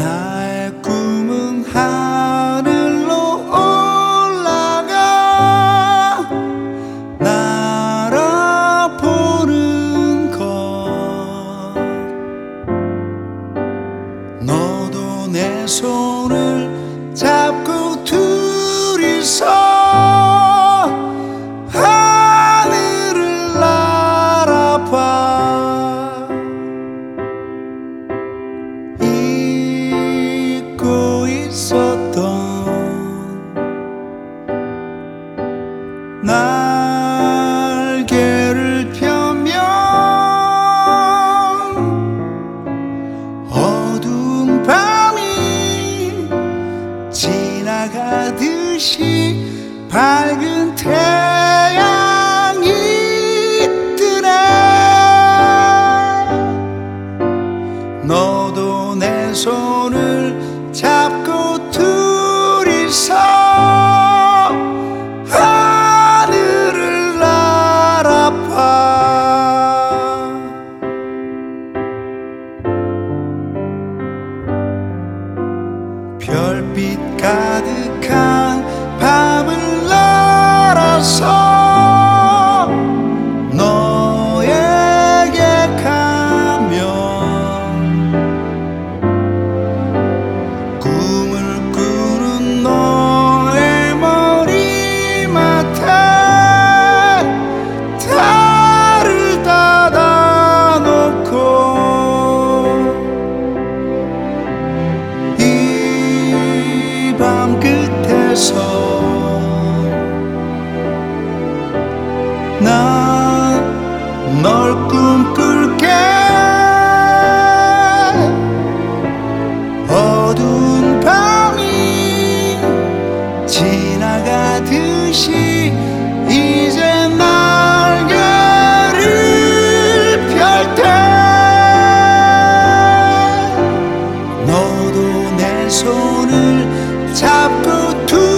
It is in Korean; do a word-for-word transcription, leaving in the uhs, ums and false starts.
나의 꿈은 하늘로 올라가 날아보는 것. 너도 내 손을 잡고 둘이서 하늘을 날아봐. 잊고 있었던 날개를 펴면 어두운 밤이 지나가듯이 밝은 태양이 뜨네. 너도 내 손을 잡고 둘이서 하늘을 날아봐. 별빛 가득한 밤을 날아서 너에게 가면 꿈을 꾸는 너의 머리맡에 달을 닫아 놓고 이 밤 끝에서 난 널 꿈꿀게. 어두운 밤이 지나가듯이 이제 날개를 펼 때 너도 내 손을 잡고 두